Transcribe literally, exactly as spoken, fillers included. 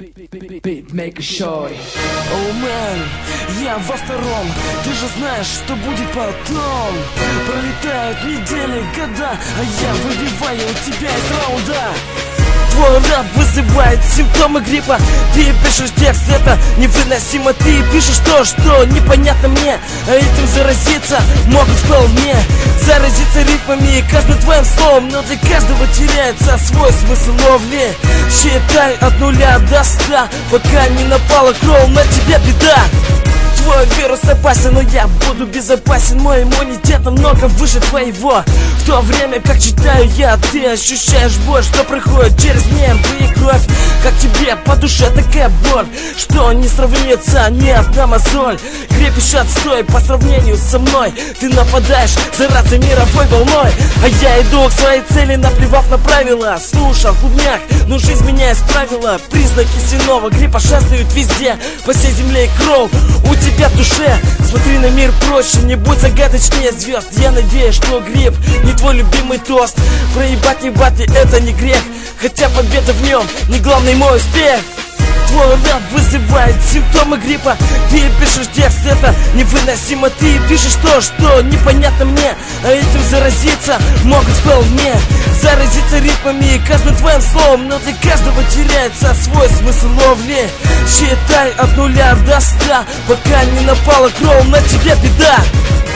Make a shorty. Oh man, я во втором. Ты же знаешь, что будет потом. Пролетают недели, года, а я выбиваю у тебя из раунда. Твой рэп вызывает симптомы гриппа. Ты пишешь текст, это невыносимо. Ты пишешь то, что непонятно мне, а этим заразиться могут вполне. Заразиться ритмами и каждым твоим словом. Но для каждого теряется свой смысл ловли. Считай от нуля до ста, пока не напала кровь на тебя беда. Твой вирус опасен, но я буду безопасен. Мой иммунитет намного выше твоего. В то время, как читаю я, ты ощущаешь боль, что проходит через нервы и кровь. Как тебе по душе такая боль, что не сравнится ни одна мозоль. Крепишь отстой по сравнению со мной. Ты нападаешь, зараза мировой волной. А я иду к своей цели, наплевав на правила. Слушал в клубнях, но жизнь меня исправила. Признаки сильного гриппа шастают везде, по всей земле и кровь у тебя в душе. Смотри на мир проще, не будь загадочнее звезд. Я надеюсь, что грипп не твой любимый тост. Проебать не бати, это не грех, хотя победа в нем не главный мой успех. Твой рэп вызывает симптомы гриппа. Ты пишешь текст, это невыносимо. Ты пишешь то, что непонятно мне, а этим заразиться могут вполне. Заразиться ритмами и каждым твоим словом. Но для каждого теряется свой смысл ловли. Считай от нуля до ста, пока не напала кровь на тебя беда.